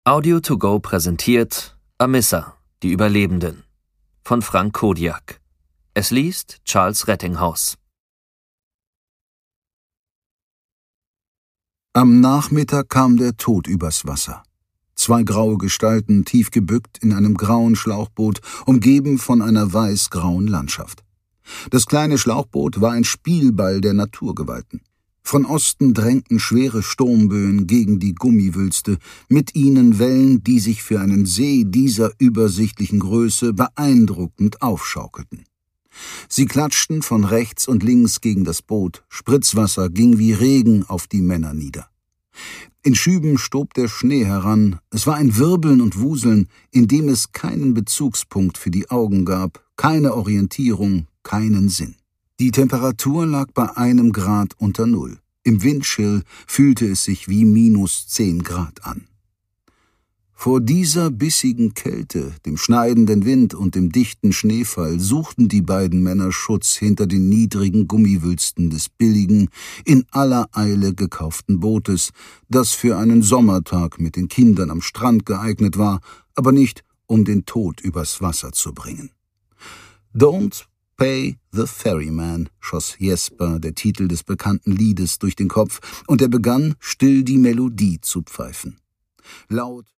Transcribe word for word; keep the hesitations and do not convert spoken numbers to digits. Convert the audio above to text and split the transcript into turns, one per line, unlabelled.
Audio to go präsentiert Amissa, die Überlebenden von Frank Kodiak. Es liest Charles Rettinghaus.
Am Nachmittag kam der Tod übers Wasser. Zwei graue Gestalten, tief gebückt in einem grauen Schlauchboot, umgeben von einer weiß-grauen Landschaft. Das kleine Schlauchboot war ein Spielball der Naturgewalten. Von Osten drängten schwere Sturmböen gegen die Gummiwülste, mit ihnen Wellen, die sich für einen See dieser übersichtlichen Größe beeindruckend aufschaukelten. Sie klatschten von rechts und links gegen das Boot, Spritzwasser ging wie Regen auf die Männer nieder. In Schüben stob der Schnee heran, es war ein Wirbeln und Wuseln, in dem es keinen Bezugspunkt für die Augen gab, keine Orientierung, keinen Sinn. Die Temperatur lag bei einem Grad unter Null. Im Windchill fühlte es sich wie minus zehn Grad an. Vor dieser bissigen Kälte, dem schneidenden Wind und dem dichten Schneefall suchten die beiden Männer Schutz hinter den niedrigen Gummiwülsten des billigen, in aller Eile gekauften Bootes, das für einen Sommertag mit den Kindern am Strand geeignet war, aber nicht, um den Tod übers Wasser zu bringen. Don't Pay the Ferryman, schoss Jesper, der Titel des bekannten Liedes, durch den Kopf, und er begann, still die Melodie zu pfeifen. Laut